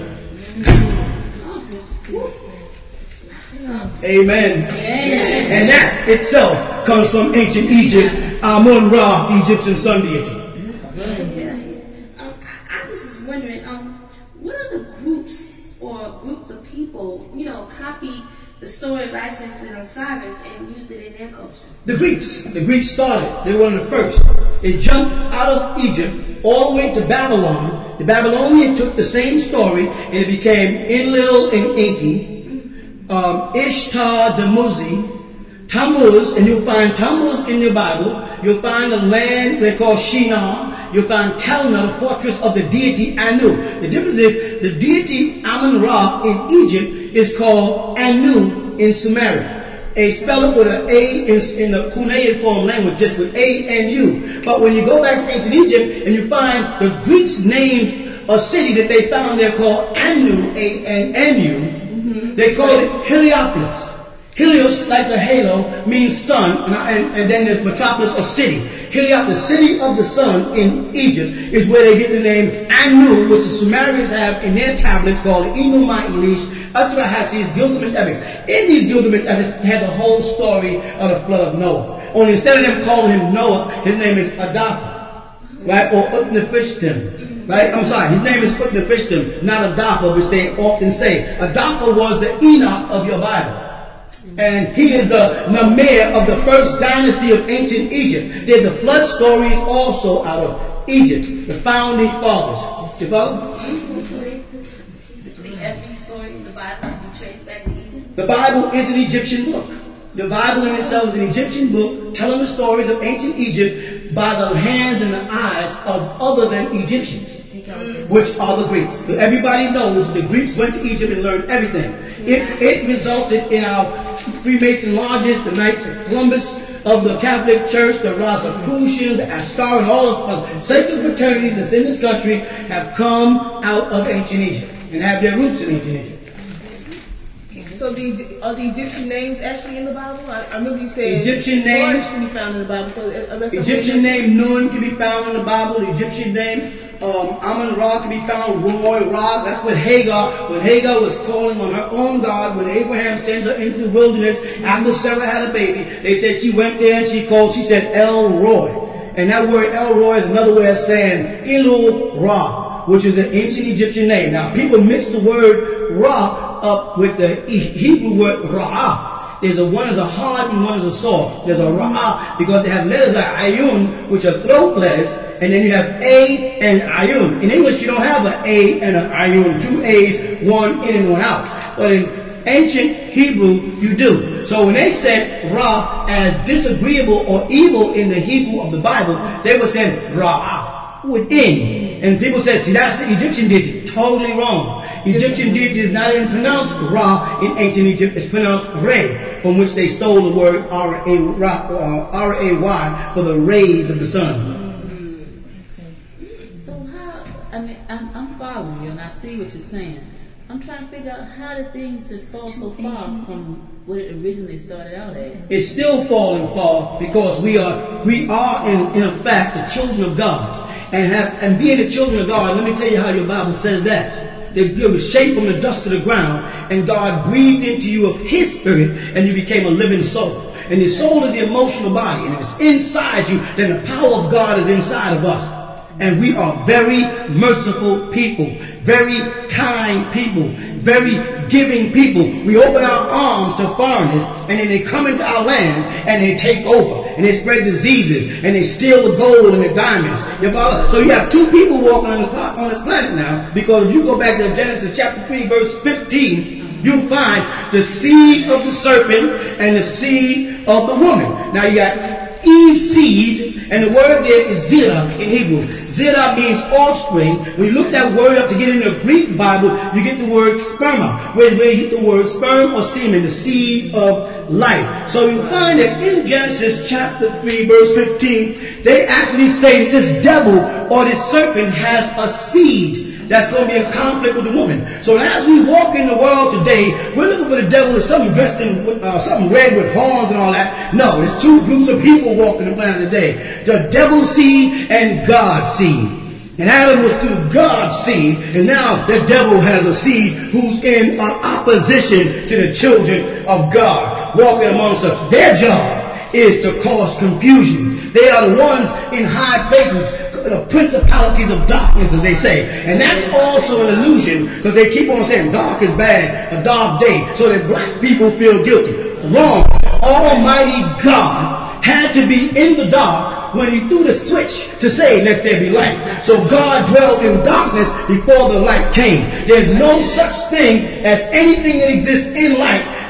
Amen. Amen. And that itself comes from ancient Egypt, Amun-Ra, Egyptian sun deity. Um, I, I just was wondering, um, what other groups or groups of people, you know, copy the story of Isis and Osiris and used it in their culture? The Greeks. The Greeks started. They were one of the first. It jumped out of Egypt all the way to Babylon. The Babylonians took the same story and it became Enlil and Enki. Um, Ishtar, Dumuzi, Tammuz, and you'll find Tammuz in your Bible. You'll find a land they call Shinar. you'll find Kelna, the fortress of the deity Anu. The difference is the deity Amun-Ra in Egypt is called Anu in Sumeria. A spell it with an A in, in the cuneiform language, just with A and U. But when you go back to ancient Egypt and you find the Greeks named a city that they found there called Anu, A N N U, mm-hmm. they call it Heliopolis. Helios, like the halo, means sun, and, and, and then there's metropolis or city. Heliopolis, city of the sun in Egypt, is where they get the name Anu, which the Sumerians have in their tablets called Enuma Elish, Atrahasis, Gilgamesh epics. In these Gilgamesh epics had the whole story of the flood of Noah. Only instead of them calling him Noah, his name is Adapha, right, or Utnapishtim. Right? I'm sorry, his name is Utnapishtim, not Adapha, which they often say. Adapha was the Enoch of your Bible. And he is the Namir of the first dynasty of ancient Egypt. There's the flood stories also out of Egypt, the founding fathers. You follow? Basically, every story in the Bible can be traced back to Egypt. The Bible is an Egyptian book. The Bible in itself is an Egyptian book telling the stories of ancient Egypt by the hands and the eyes of other than Egyptians, which are the Greeks. Everybody knows the Greeks went to Egypt and learned everything. It, it resulted in our Freemason lodges, the Knights of Columbus of the Catholic Church, the Rosicrucians, the Astar, and all of the sacred fraternities that's in this country have come out of ancient Egypt and have their roots in ancient Egypt. So the, are the Egyptian names actually in the Bible? I, I remember you saying Egyptian names can be found in the Bible. So uh, Egyptian name Nun can be found in the Bible. The Egyptian name um, Amun-Ra can be found. Roy, Ra. That's what Hagar. When Hagar was calling on her own God, when Abraham sent her into the wilderness after Sarah had a baby, they said she went there and she called. She said El Roy, and that word El Roy is another way of saying Ilu Ra, which is an ancient Egyptian name. Now people mix the word Ra up with the Hebrew word Ra'ah. There's a one is a hard and one is a soft. There's a Ra'ah because they have letters like Ayun, which are throat letters, and then you have A and Ayun. In English, you don't have an A and an Ayun, two A's, one in and one out. But in ancient Hebrew, you do. So when they said Ra as disagreeable or evil in the Hebrew of the Bible, they were saying Ra'ah, within. And people said, see, that's the Egyptian deity. Totally wrong. Egyptian deity is not even pronounced Ra in ancient Egypt. It's pronounced Re, from which they stole the word R A Y for the rays of the sun. So how, I mean, I'm, I'm following you and I see what you're saying. I'm trying to figure out how did things just fall so far from what it originally started out as. It's still falling far because we are, we are in, in effect the children of God. And have, and being the children of God, let me tell you how your Bible says that. That you were shaped from the dust of the ground, and God breathed into you of His Spirit, and you became a living soul. And the soul is the emotional body, and if it's inside you, then the power of God is inside of us. And we are very merciful people, very kind people, very giving people. We open our arms to foreigners, and then they come into our land and they take over, and they spread diseases, and they steal the gold and the diamonds. So you have two people walking on this, on this planet now, because if you go back to Genesis chapter three, verse fifteen, you find the seed of the serpent and the seed of the woman. Now you got Eve's seed, and the word there is Zerah in Hebrew. Zerah means offspring. When you look that word up to get in the Greek Bible, you get the word sperma, where you get the word sperm or semen, the seed of life. So you find that in Genesis chapter three, verse fifteen, they actually say that this devil or this serpent has a seed that's going to be in conflict with the woman. So as we walk in the world today, we're looking for the devil as something dressed in uh, something red with horns and all that. No, there's two groups of people walking the planet today. The devil's seed and God's seed. And Adam was through God's seed, and now the devil has a seed who's in uh, opposition to the children of God, walking amongst us. Their job is to cause confusion. They are the ones in high places, the principalities of darkness, as they say. And that's also an illusion, because they keep on saying dark is bad, a dark day, so that black people feel guilty. Wrong. Almighty God had to be in the dark when He threw the switch to say, let there be light. So God dwelled in darkness before the light came. There's no such thing as anything that exists in light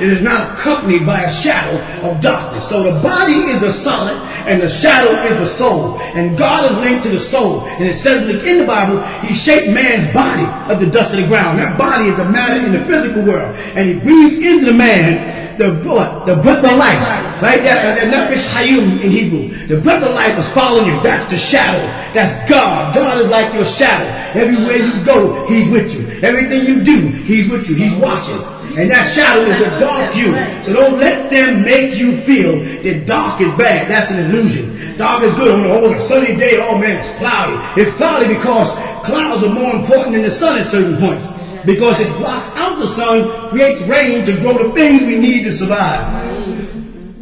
it is not accompanied by a shadow of darkness. So the body is the solid and the shadow is the soul. And God is linked to the soul. And it says in the Bible, He shaped man's body of the dust of the ground. That body is the matter in the physical world. And He breathed into the man the what? The breath of life. Right there, nefesh hayim in Hebrew. The breath of life is following you. That's the shadow. That's God. God is like your shadow. Everywhere you go, He's with you. Everything you do, He's with you. He's watching. And that shadow is the dark you. So don't let them make you feel that dark is bad. That's an illusion. Dark is good. On a sunny day, oh man, it's cloudy. It's cloudy because clouds are more important than the sun at certain points. Because it blocks out the sun, creates rain to grow the things we need to survive.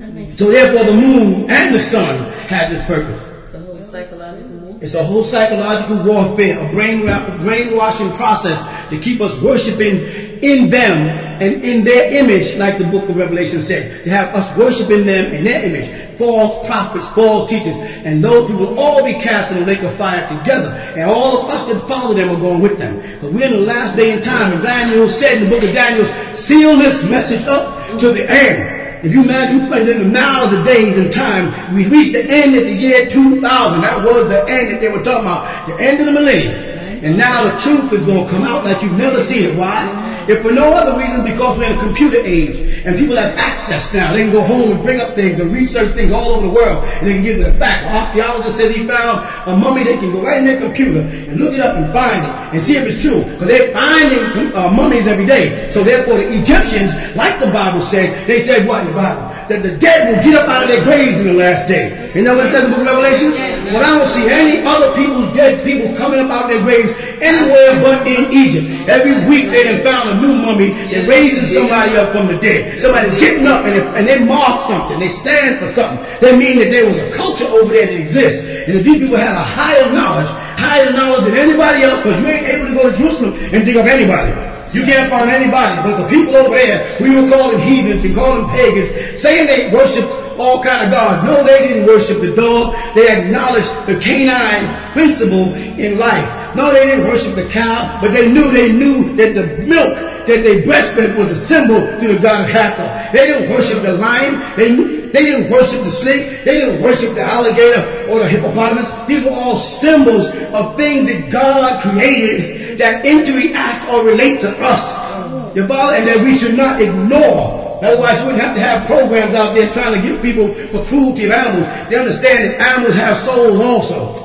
So therefore the moon and the sun has its purpose. It's a whole psychological warfare. It's a whole psychological warfare, a brain a brainwashing process to keep us worshiping in them and in their image, like the book of Revelation said. To have us worshiping them in their image. False prophets, false teachers. And those people will all be cast in the lake of fire together. And all of us that follow them are going with them. But we're in the last day and time. And Daniel said in the book of Daniel, seal this message up to the end. If you imagine, you put in the now the days and time, we reached the end at the year two thousand. That was the end that they were talking about. The end of the millennium. And now the truth is going to come out like you've never seen it. Why? If for no other reason, because we're in a computer age and people have access now. They can go home and bring up things and research things all over the world and they can give you the facts. An archaeologist says he found a mummy. They can go right in their computer and look it up and find it and see if it's true. Because they're finding uh, mummies every day. So therefore the Egyptians, like the Bible said, they said what in the Bible? That the dead will get up out of their graves in the last day. You know what it says in the book of Revelation? Well, I don't see any other people's dead people coming up out of their graves anywhere but in Egypt. Every week they done found a new mummy. They're raising somebody up from the dead. Somebody's getting up and they, and they mark something. They stand for something. That means that there was a culture over there that exists. And that these people had a higher knowledge, higher knowledge than anybody else, because you ain't able to go to Jerusalem and dig up anybody. You can't find anybody. But the people over there, we were calling heathens and calling pagans, saying they worship all kind of gods. No, they didn't worship the dog. They acknowledged the canine principle in life. No, they didn't worship the cow, but they knew they knew that the milk that they breastfed was a symbol to the god of Hathor. They didn't worship the lion. They knew, they didn't worship the snake. They didn't worship the alligator or the hippopotamus. These were all symbols of things that God created that interact or relate to us. Your father, and that we should not ignore. Otherwise, you wouldn't have to have programs out there trying to get people for cruelty of animals. They understand that animals have souls also.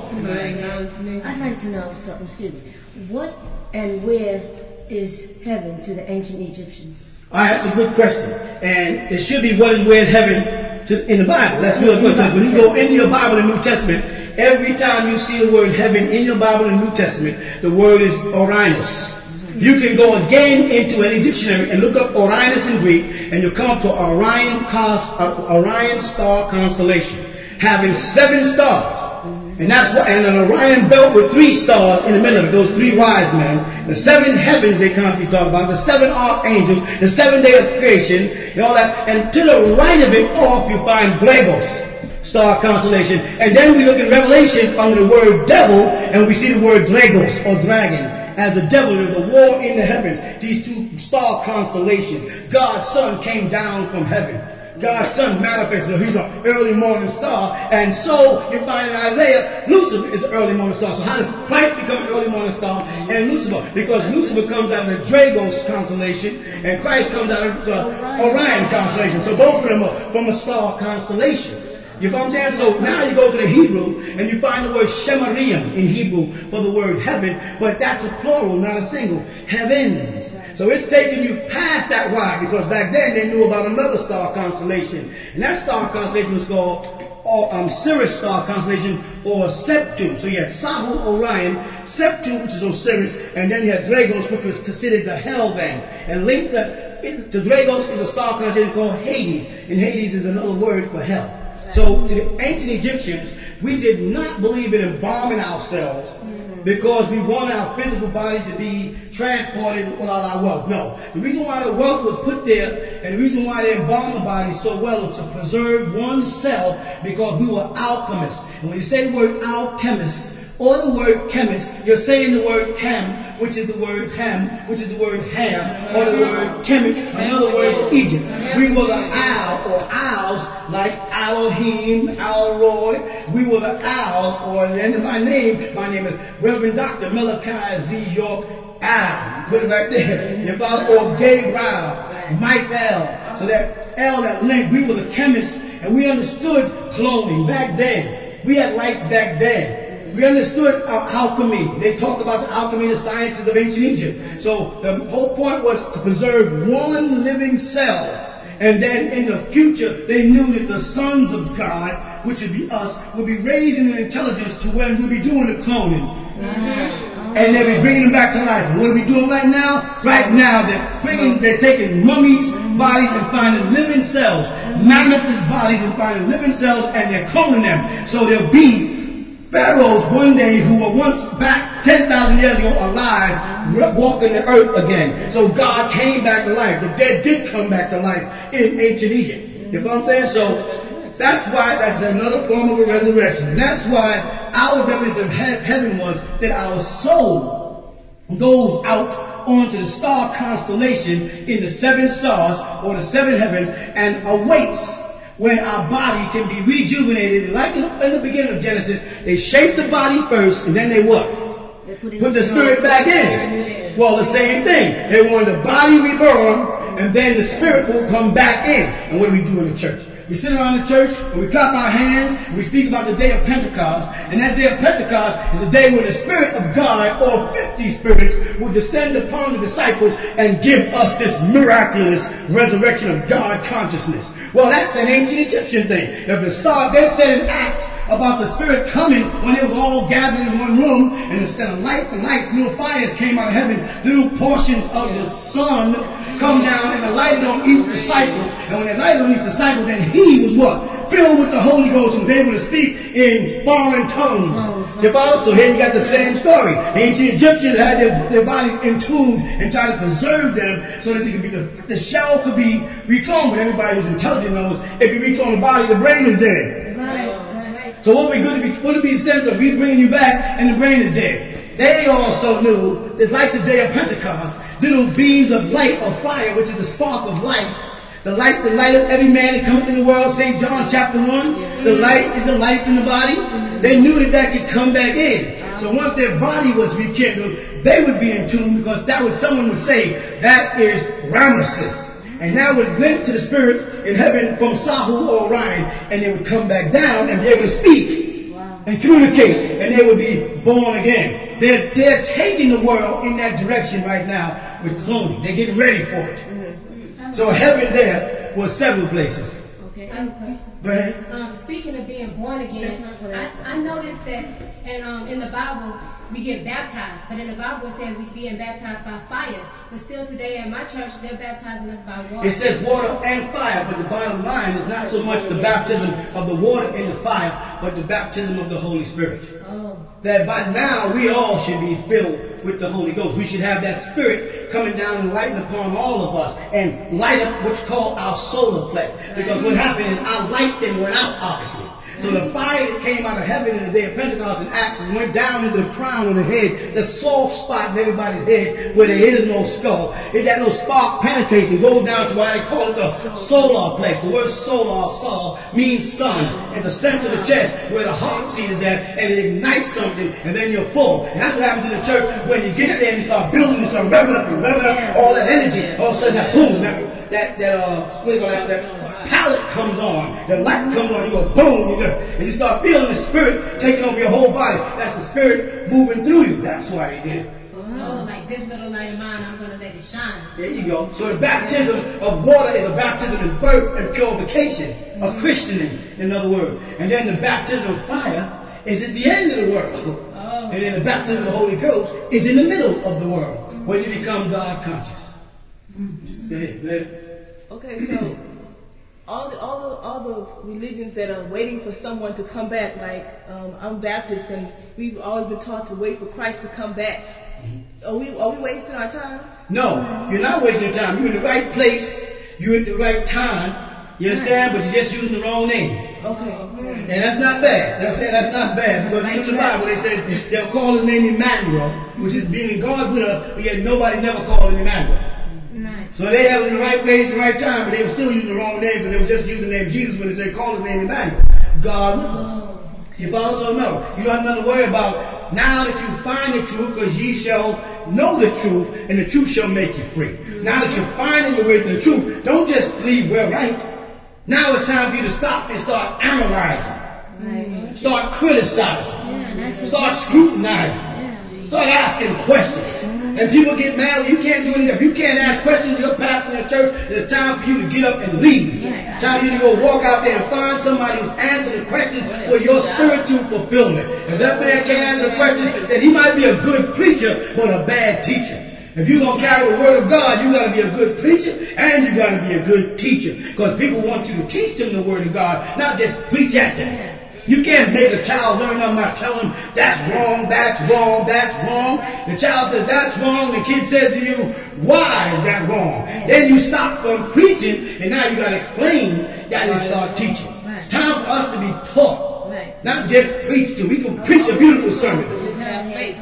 I'd like to know something, excuse me. What and where is heaven to the ancient Egyptians? All right, that's a good question. And it should be what and where is heaven to, in the Bible. That's real good. Because when you go into your Bible in the New Testament, every time you see the word heaven in your Bible in the New Testament, the word is Orinos. You can go again into any dictionary and look up Orinos in Greek, and you'll come up to Orion, uh, Orion star constellation, having seven stars. And that's what, and an Orion belt with three stars in the middle of it, those three wise men, the seven heavens they constantly talk about, the seven archangels, the seven day of creation, and all that. And to the right of it off, you find Dragos, star constellation. And then we look in Revelation under the word devil, and we see the word Dragos, or dragon, as the devil. There's a war in the heavens. These two star constellations. God's Son came down from heaven. God's Son manifested. He's an early morning star. And so you find in Isaiah, Lucifer is an early morning star. So how does Christ become an early morning star and Lucifer? Because Lucifer comes out of the Dragos constellation and Christ comes out of the Orion constellation. So both of them are from a star constellation. You know what I'm saying? So now you go to the Hebrew and you find the word Shemarim in Hebrew for the word heaven, but that's a plural, not a single. Heavens. So it's taking you past that. Why? Because back then they knew about another star constellation. And that star constellation was called or, um, Sirius star constellation, or Septu. So you had Sahu, Orion, Septu, which is Osiris, and then you had Dragos, which was considered the hell then. And linked to, to Dragos is a star constellation called Hades. And Hades is another word for hell. So to the ancient Egyptians, we did not believe in embalming ourselves because we wanted our physical body to be transported without our wealth. No. The reason why the wealth was put there And the reason why they embalm the body so well is to preserve oneself, because we were alchemists. And when you say the word alchemist or the word chemist, you're saying the word chem, which is the word ham, which is the word ham, or the word chemic, another word for Egypt. We were the owl, or owls, like Elohim, Alroy. We were the owls, or the end of my name, my name is Reverend Doctor Malachi Z. York Al. Put it right there. You follow? Or Gabriel, Michael. So that L, that link, we were the chemists, and we understood cloning back then. We had lights back then. We understood uh, alchemy. They talk about the alchemy and the sciences of ancient Egypt. So the whole point was to preserve one living cell. And then in the future, they knew that the sons of God, which would be us, would be raising an intelligence to when we'll be doing the cloning. Mm-hmm. And they'll be bringing them back to life. And what are we doing right now? Right now, they're bringing, they're taking mummies' bodies and finding living cells, mammoth's bodies and finding living cells, and they're cloning them. So there'll be pharaohs one day who were once back ten thousand years ago alive, walking the earth again. So God came back to life. The dead did come back to life in ancient Egypt. You know what I'm saying? So that's why that's another form of a resurrection. And that's why our definition of he- heaven was that our soul goes out onto the star constellation in the seven stars or the seven heavens and awaits when our body can be rejuvenated. Like in, in the beginning of Genesis, they shape the body first, and then they what? They put, put the spirit back in. Well, the same thing. They want the body reborn, and then the spirit will come back in. And what do we do in the church? We sit around the church and we clap our hands and we speak about the day of Pentecost. And that day of Pentecost is the day when the Spirit of God, or fifty spirits, will descend upon the disciples and give us this miraculous resurrection of God consciousness. Well, that's an ancient Egyptian thing. If the star, they said in Acts about the Spirit coming when they was all gathered in one room, and instead of lights and lights, little fires came out of heaven, little portions of the sun come down and alighted on each disciple. And when they lighted on each disciple, then he was what? Filled with the Holy Ghost and was able to speak in foreign tongues. You follow? So here you got the same story. The ancient Egyptians had their, their bodies entombed and tried to preserve them so that they could be the, the shell could be recloned. But everybody who's intelligent knows if you reclone the body, the brain is dead. Right. So what would be good to be, what would be the sense of we bringing you back and the brain is dead? They also knew that like the day of Pentecost, little beams of light or fire, which is the spark of life, the light, the light of every man that cometh in the world, Saint John chapter one, the light is the life in the body. They knew that that could come back in. So once their body was rekindled, they would be in tune, because that would, someone would say, that is Ramesses. And that would link to the spirit in heaven from Sahu or Orion, and they would come back down and be able to speak and communicate, and they would be born again. They're, they're taking the world in that direction right now with cloning. They're getting ready for it. Mm-hmm. So heaven there was several places. Okay. Um, Go ahead. Um, speaking of being born again, I, I noticed that in, um, in the Bible we get baptized, but in the Bible it says we being baptized by fire. But still today at my church they're baptizing us by water. It says water and fire, but the bottom line is not so much the baptism of the water and the fire, but the baptism of the Holy Spirit. Oh. That by now we all should be filled with the Holy Ghost. We should have that Spirit coming down and lighting upon all of us and light up what's called our solar plex. Because what happened is our light then went out, obviously. So the fire that came out of heaven in the day of Pentecost and Acts went down into the crown of the head, the soft spot in everybody's head where there is no skull. If that little spark penetrates and goes down to why they call it the solar plex. The word solar, sol, means sun. At the center of the chest where the heart seat is at, and it ignites something, and then you're full. And that's what happens in the church when you get there and you start building, you start revving up and revving up all that energy. All of a sudden that boom, that, that, that, uh, what do you call that, that palette comes on, the light comes on, you go boom, you go, and you start feeling the Spirit taking over your whole body. That's the Spirit moving through you. That's why he did it. Oh, like this little light of mine, I'm going to let it shine. There you go. So the baptism of water is a baptism in birth and purification, mm-hmm. a christening, in other words. And then the baptism of fire is at the end of the world. Oh. And then the baptism of the Holy Ghost is in the middle of the world, mm-hmm. when you become God conscious. Mm-hmm. Go ahead, go ahead. Okay, so all the all the all the religions that are waiting for someone to come back, like um, I'm Baptist, and we've always been taught to wait for Christ to come back. Are we are we wasting our time? No, you're not wasting your time. You're in the right place you're at the right time. You understand? But you're just using the wrong name. Okay. And that's not bad. I'm saying that's not bad because in the Bible they said they'll call his name Emmanuel, which is being God with us, but yet nobody never called him Emmanuel. Nice. So they have in the right place, the right time, but they were still using the wrong name because they were just using the name Jesus when they said call his name Emmanuel. God with us. You follow? So no, you don't have nothing to worry about now that you find the truth, because ye shall know the truth, and the truth shall make you free. Now that you're finding your way to the truth, don't just leave well right. Now it's time for you to stop and start analyzing. Right. Start criticizing. Yeah, start scrutinizing. Yeah. Start asking questions. Mm-hmm. And people get mad, you can't do anything. If you can't ask questions, you're pastor in the church, it's time for you to get up and leave. Yeah. It's time for you to go walk out there and find somebody who's answering the questions for your spiritual fulfillment. If that man can't answer the questions, then he might be a good preacher, but a bad teacher. If you're going to carry the word of God, you got to be a good preacher and you got to be a good teacher. Because people want you to teach them the word of God, not just preach at them. You can't make a child learn nothing by telling them that's wrong, that's wrong, that's wrong. The child says that's wrong. The kid says to you, why is that wrong? Then you stop from preaching and now you got to explain that and start teaching. It's time for us to be taught. Not just preach to. We can preach a beautiful sermon. Just have faith.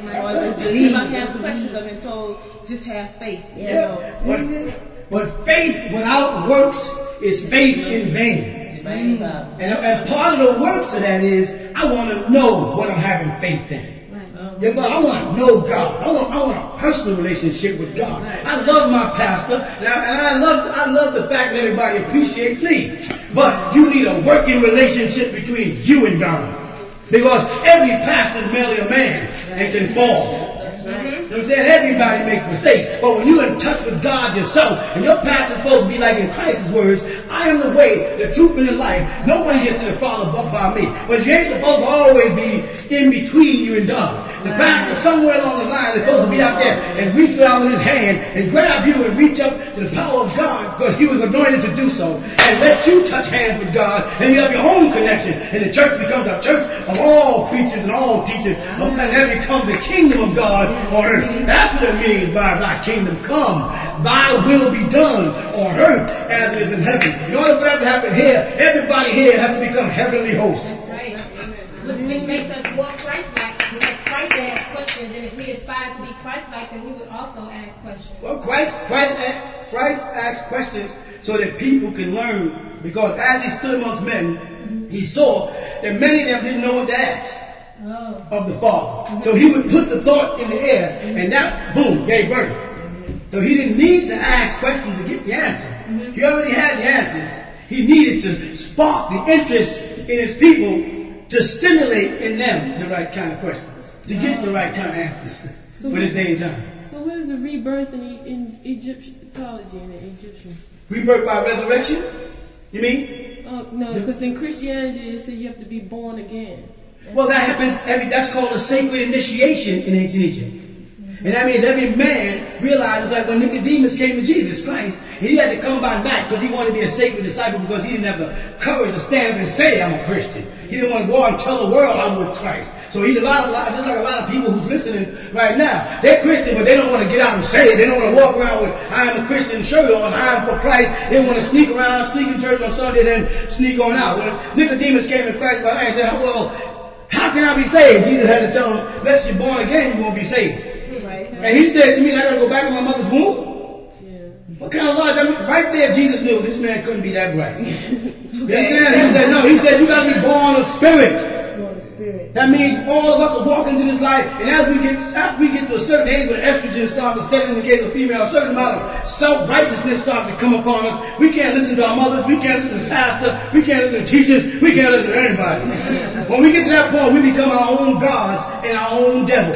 If I have questions, I've been told, just have faith. Yeah. But, but faith without works is faith in vain. And, and part of the works of that is I want to know what I'm having faith in. Yeah, but I want to know God. I want, I want a personal relationship with God. I love my pastor, and I, and I love I love the fact that everybody appreciates me. But you need a working relationship between you and God. Because every pastor is merely a man and can fall. You know what I'm saying? Everybody makes mistakes. But when you're in touch with God yourself, and your pastor's supposed to be like in Christ's words, I am the way, the truth, and the life. No one gets to the Father but by me. But you ain't supposed to always be in between you and God. The pastor somewhere along the line is supposed to be out there and reach out with his hand and grab you and reach up to the power of God because he was anointed to do so. And let you touch hands with God and you have your own connection. And the church becomes a church of all preachers and all teachers. And then becomes the kingdom of God on earth. That's what it means by thy kingdom come. Thy will be done on earth as it is in heaven. In order for that to happen here, everybody here has to become heavenly hosts. Right. Which makes us more Christ-like. Because Christ asked questions, and if we aspire to be Christ-like, then we would also ask questions. Well, Christ, Christ, Christ asked questions so that people can learn. Because as he stood amongst men, mm-hmm. he saw that many of them didn't know what to ask oh. of the Father. Mm-hmm. So he would put the thought in the air, mm-hmm. and that's, boom, gave birth. Mm-hmm. So he didn't need to ask questions to get the answer. Mm-hmm. He already had the answers. He needed to spark the interest in his people to stimulate in them the right kind of questions, to get the right kind of answers so for this day and time. So what is the rebirth in, in Egyptology and in Egyptian? Rebirth by resurrection? You mean? Uh, no, because in Christianity it says you have to be born again. That's well, that happens. Every, that's called a sacred initiation in ancient Egypt. And that means every man realizes, like when Nicodemus came to Jesus Christ, he had to come by night because he wanted to be a sacred disciple because he didn't have the courage to stand up and say, I'm a Christian. He didn't want to go out and tell the world I'm with Christ. So he's a lot of, just like a lot of people who's listening right now. They're Christian, but they don't want to get out and say it. They don't want to walk around with, I am a Christian shirt on, I am for Christ. They want to sneak around, sneak in church on Sunday, then sneak on out. When Nicodemus came to Christ by night and said, well, how can I be saved? Jesus had to tell him, unless you're born again, you won't be saved. And he said to me, I got to go back to my mother's womb? Yeah. What kind of logic? I mean, right there, Jesus knew this man couldn't be that bright. You understand? He said, no, he said, you got to be born of spirit. That means all of us are walking through this life, and as we get, after we get to a certain age when estrogen starts to set in the case of female, a certain amount of self-righteousness starts to come upon us. We can't listen to our mothers, we can't listen to the pastor, we can't listen to teachers, we can't listen to anybody. When we get to that point, we become our own gods and our own devil.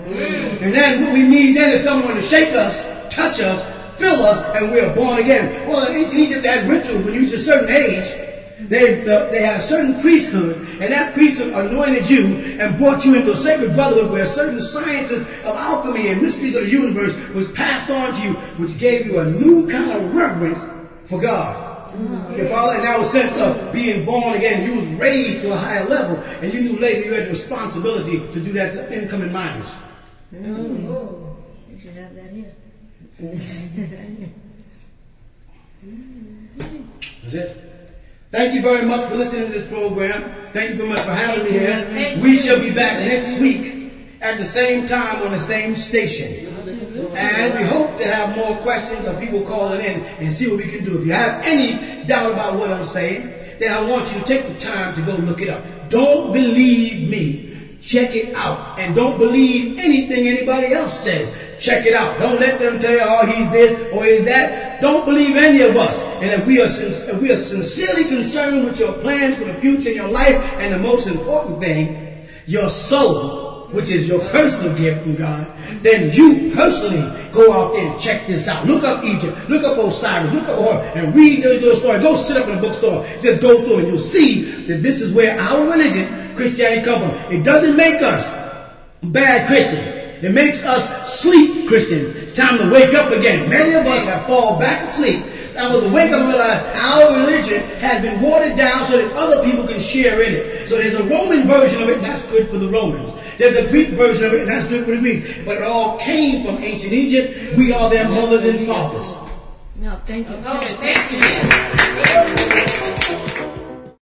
Mm. And then what we need then is someone to shake us, touch us, fill us, and we are born again. Well, in ancient Egypt, they had ritual. When you reach a certain age, they, the, they had a certain priesthood, and that priesthood anointed you and brought you into a sacred brotherhood where certain sciences of alchemy and mysteries of the universe was passed on to you, which gave you a new kind of reverence for God. Mm-hmm. You follow? And that was sense of being born again. You was raised to a higher level, and you knew later you had the responsibility to do that to incoming minors. Mm-hmm. You should have that here. That's it. Thank you very much for listening to this program. Thank you very much for having me here. We shall be back next week at the same time on the same station. And we hope to have more questions of people calling in and see what we can do. If you have any doubt about what I'm saying, then I want you to take the time to go look it up. Don't believe me. Check it out. And don't believe anything anybody else says. Check it out. Don't let them tell you, oh, he's this or he's that. Don't believe any of us. And if we are, if we are sincerely concerned with your plans for the future in your life, and the most important thing, your soul, which is your personal gift from God, then you personally go out there and check this out. Look up Egypt. Look up Osiris. Look up Horus and read those little stories. Go sit up in a bookstore. Just go through and you'll see that this is where our religion, Christianity, comes from. It doesn't make us bad Christians. It makes us sleep Christians. It's time to wake up again. Many of us have fallen back asleep. I was to wake up and realize our religion has been watered down so that other people can share in it. So there's a Roman version of it, and that's good for the Romans. There's a Greek version of it, and that's good for the Greeks. But it all came from ancient Egypt. We are their mothers and fathers. No, thank you. Oh, thank you.